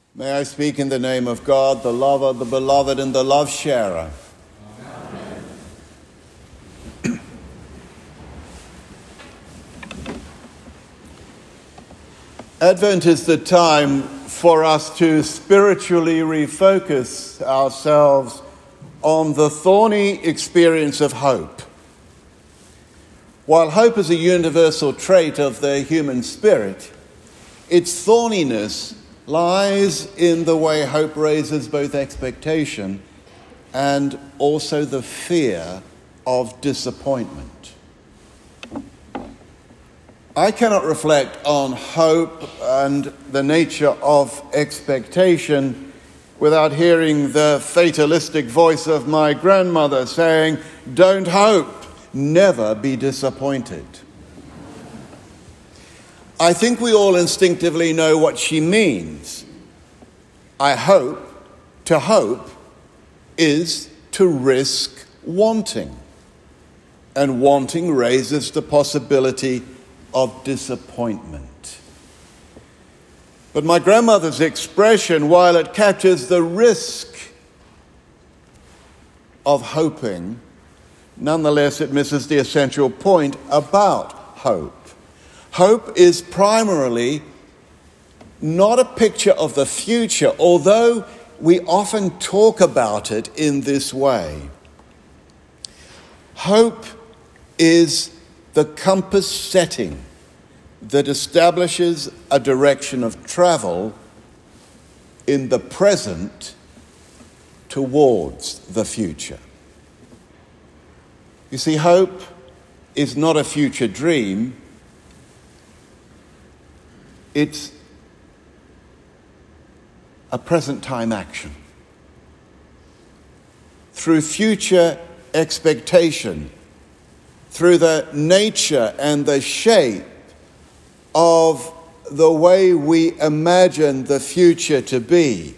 May I speak in the name of God, the lover, the beloved, and the love-sharer. Amen. Advent is the time for us to spiritually refocus ourselves on the thorny experience of hope. While hope is a universal trait of the human spirit, its thorniness lies in the way hope raises both expectation and also the fear of disappointment. I cannot reflect on hope and the nature of expectation without hearing the fatalistic voice of my grandmother saying, "Don't hope, never be disappointed." I think we all instinctively know what she means. To hope is to risk wanting, and wanting raises the possibility of disappointment. But my grandmother's expression, while it captures the risk of hoping, nonetheless it misses the essential point about hope. Hope is primarily not a picture of the future, although we often talk about it in this way. Hope is the compass setting that establishes a direction of travel in the present towards the future. You see, hope is not a future dream. It's a present time action. Through future expectation, through the nature and the shape of the way we imagine the future to be,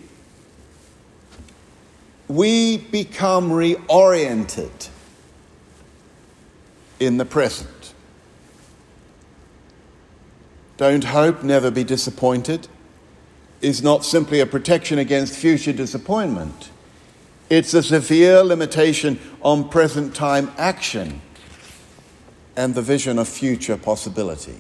we become reoriented in the present. Don't hope, never be disappointed is not simply a protection against future disappointment. It's a severe limitation on present time action and the vision of future possibility.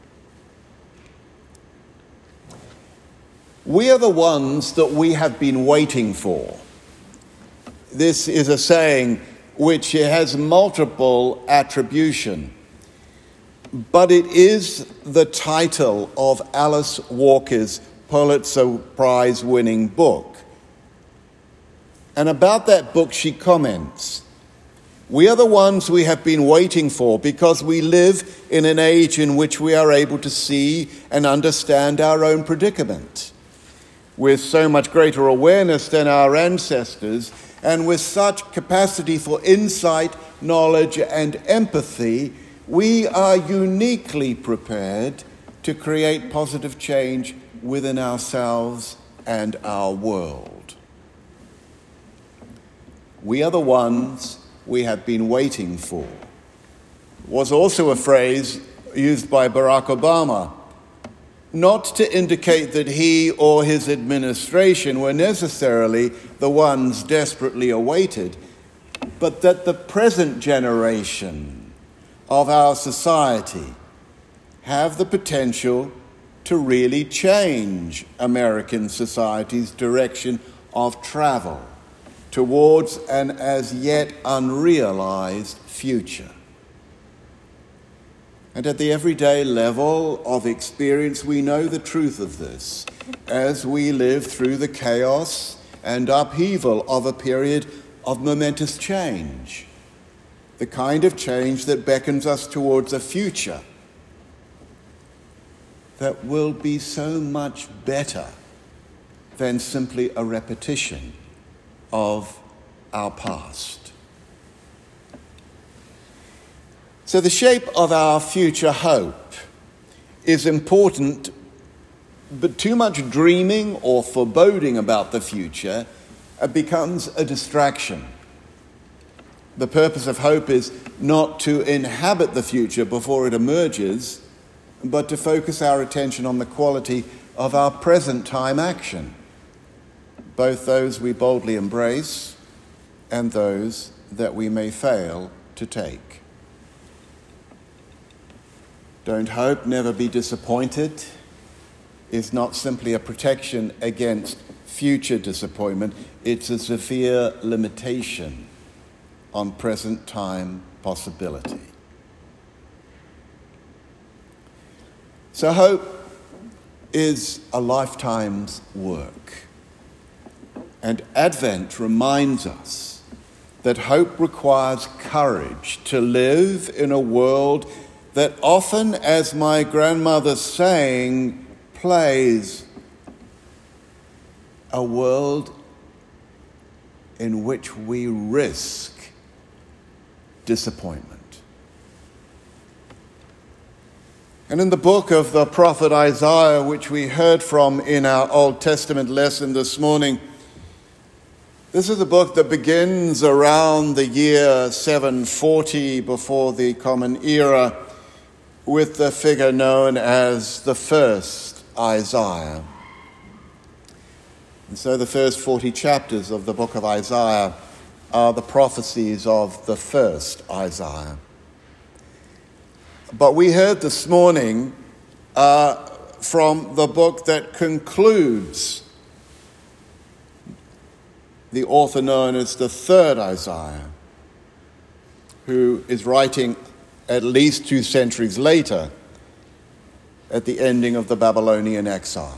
We are the ones that we have been waiting for. This is a saying which has multiple attribution, but it is the title of Alice Walker's Pulitzer Prize-winning book. And about that book she comments, "We are the ones we have been waiting for because we live in an age in which we are able to see and understand our own predicament. With so much greater awareness than our ancestors, and with such capacity for insight, knowledge, and empathy, we are uniquely prepared to create positive change within ourselves and our world." We are the ones we have been waiting for. It was also a phrase used by Barack Obama, not to indicate that he or his administration were necessarily the ones desperately awaited, but that the present generation of our society have the potential to really change American society's direction of travel towards an as yet unrealized future. And at the everyday level of experience, we know the truth of this as we live through the chaos and upheaval of a period of momentous change, the kind of change that beckons us towards a future that will be so much better than simply a repetition of our past. So the shape of our future hope is important, but too much dreaming or foreboding about the future becomes a distraction. The purpose of hope is not to inhabit the future before it emerges, but to focus our attention on the quality of our present time action both those we boldly embrace and those that we may fail to take. Don't hope, never be disappointed is not simply a protection against future disappointment, it's a severe limitation on present time possibility. So hope is a lifetime's work. And Advent reminds us that hope requires courage to live in a world that often, as my grandmother sang, plays a world in which we risk disappointment. And in the book of the prophet Isaiah, which we heard from in our Old Testament lesson this morning, this is a book that begins around the year 740 before the Common Era with the figure known as the first Isaiah. And so the first 40 chapters of the book of Isaiah are the prophecies of the first Isaiah. But we heard this morning from the book that concludes, the author known as the third Isaiah, who is writing at least 2 centuries later at the ending of the Babylonian exile.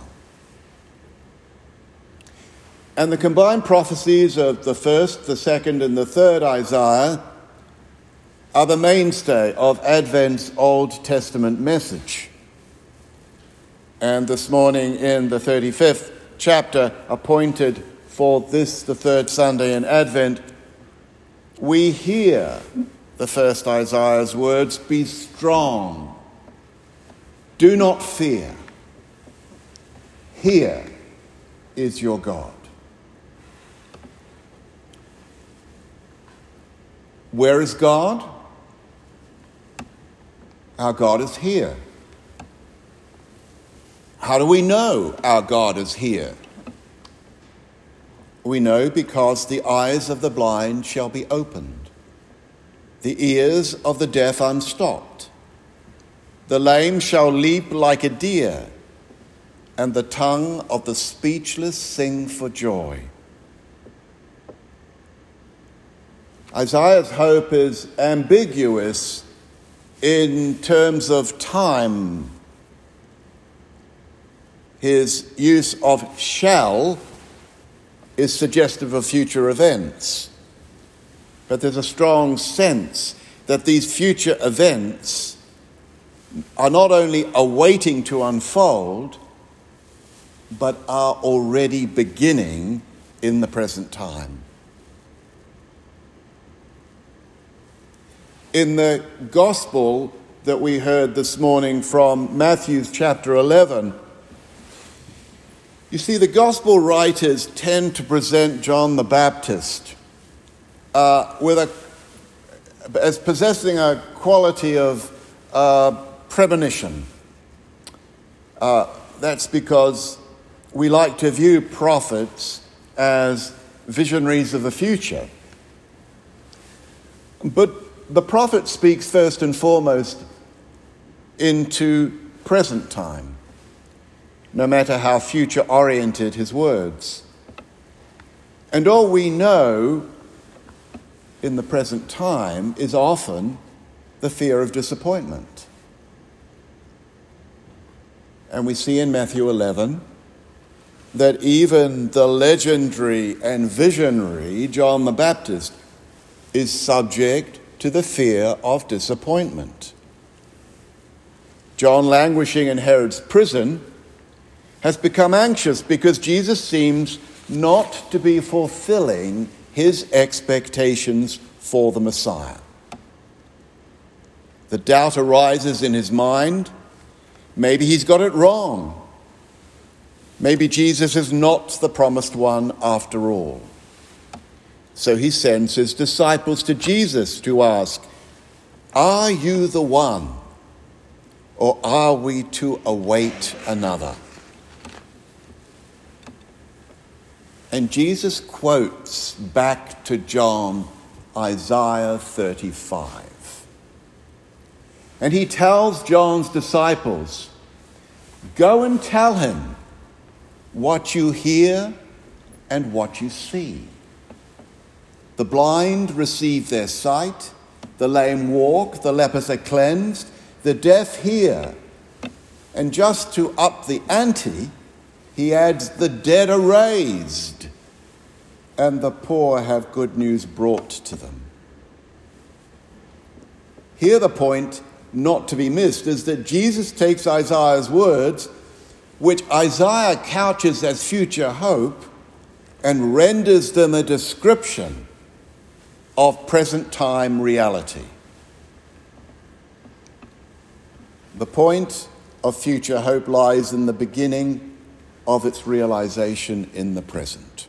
And the combined prophecies of the first, the second, and the third Isaiah are the mainstay of Advent's Old Testament message. And this morning in the 35th chapter, appointed for this, the third Sunday in Advent, we hear the first Isaiah's words, "Be strong, do not fear, here is your God." Where is God? Our God is here. How do we know our God is here? We know because the eyes of the blind shall be opened, the ears of the deaf unstopped. The lame shall leap like a deer, and the tongue of the speechless sing for joy. Isaiah's hope is ambiguous in terms of time. His use of shall is suggestive of future events. But there's a strong sense that these future events are not only awaiting to unfold, but are already beginning in the present time. In the gospel that we heard this morning from Matthew's chapter 11, you see, the gospel writers tend to present John the Baptist as possessing a quality of premonition. That's because we like to view prophets as visionaries of the future. But the prophet speaks first and foremost into present time, no matter how future-oriented his words. And all we know in the present time is often the fear of disappointment. And we see in Matthew 11 that even the legendary and visionary John the Baptist is subject to the fear of disappointment. John, languishing in Herod's prison, has become anxious because Jesus seems not to be fulfilling his expectations for the Messiah. The doubt arises in his mind. Maybe he's got it wrong. Maybe Jesus is not the promised one after all. So he sends his disciples to Jesus to ask, "Are you the one, or are we to await another?" And Jesus quotes back to John Isaiah 35. And he tells John's disciples, "Go and tell him what you hear and what you see. The blind receive their sight, the lame walk, the lepers are cleansed, the deaf hear." And just to up the ante, he adds, "The dead are raised, and the poor have good news brought to them." Here the point not to be missed is that Jesus takes Isaiah's words, which Isaiah couches as future hope, and renders them a description of present time reality. The point of future hope lies in the beginning of its realization in the present.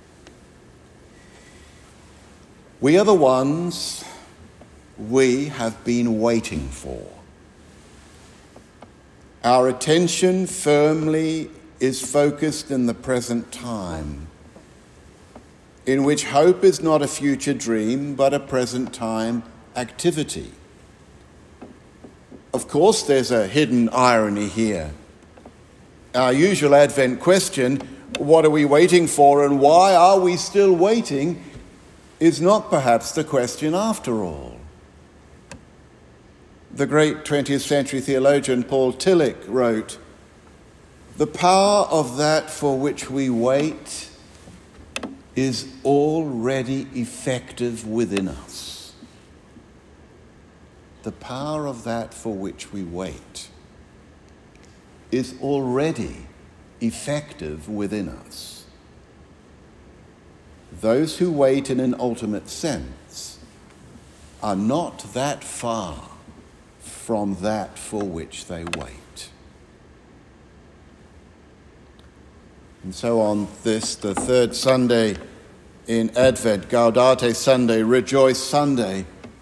We are the ones we have been waiting for. Our attention firmly is focused in the present time, in which hope is not a future dream, but a present time activity. Of course, there's a hidden irony here. Our usual Advent question, what are we waiting for and why are we still waiting, is not perhaps the question after all. The great 20th century theologian Paul Tillich wrote, "The power of that for which we wait is already effective within us." The power of that for which we wait is already effective within us. Those who wait in an ultimate sense are not that far from that for which they wait. And so on this, the third Sunday in Advent, Gaudete Sunday, Rejoice Sunday,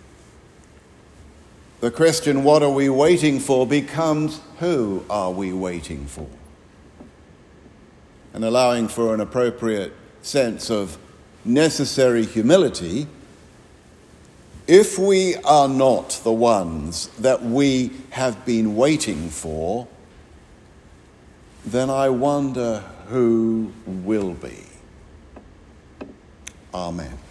the question, what are we waiting for, becomes, who are we waiting for? And allowing for an appropriate sense of necessary humility, if we are not the ones that we have been waiting for, then I wonder who will be. Amen.